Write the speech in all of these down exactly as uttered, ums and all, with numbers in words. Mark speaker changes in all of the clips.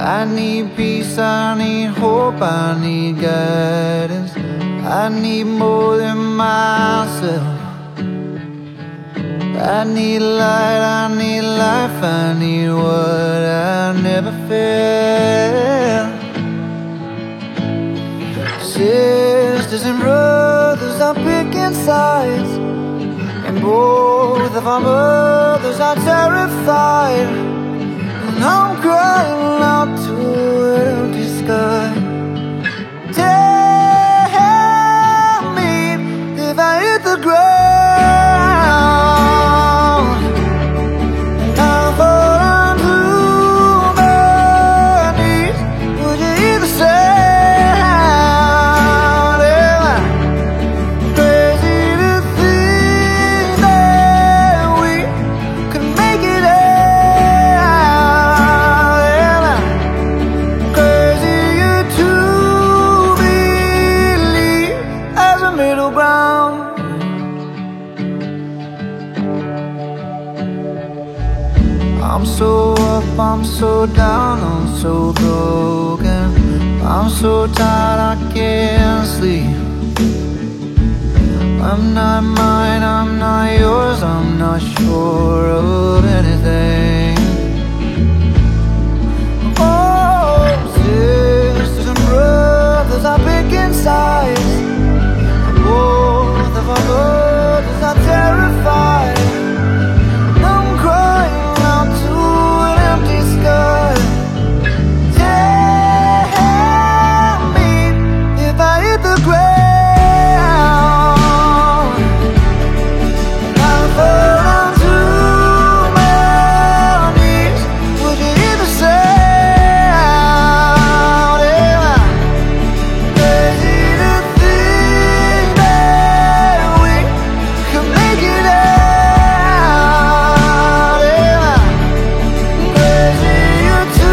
Speaker 1: I need peace, I need hope, I need guidance. I need more than myself. I need light, I need life, I need what I never felt. Sisters and brothers are picking sides, and both of our mothers are terrified. And I'm crying out to an empty sky. Tell me if I hit the ground and I fall onto my knees, would you hear the sound? Am I crazy to think that we could make it out? Am I crazy to believe as a middle ground? I'm so up, I'm so down, I'm so broken. I'm so tired I can't sleep. I'm not mine, I'm not yours, I'm not sure of anything. Oh, sisters and brothers are picking sides, and both of our mothers are terrified. I'm crying out to an empty sky. Tell me if I hit the ground and I fall onto my knees, would you hear the sound? Am I crazy to think that we could make it out? Am I crazy to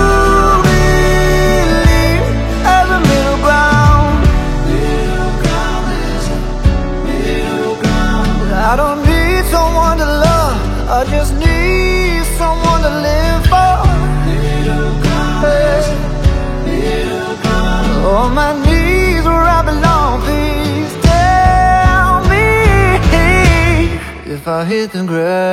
Speaker 1: believe as a middle ground? Middle ground is a middle ground. I don't need someone to love, I just need someone to live for. Middle ground is a middle ground. On my knees where I belong, please tell me if I hit the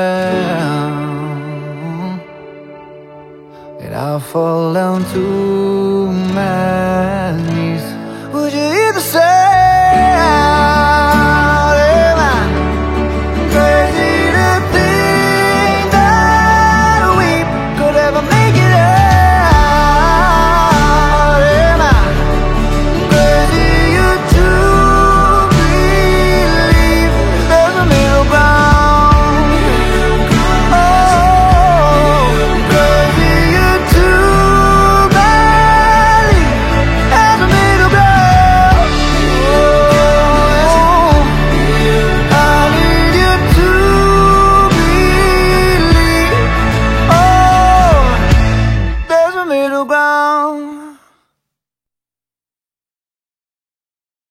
Speaker 1: ground and I fall down to my knees, would you hear the sound?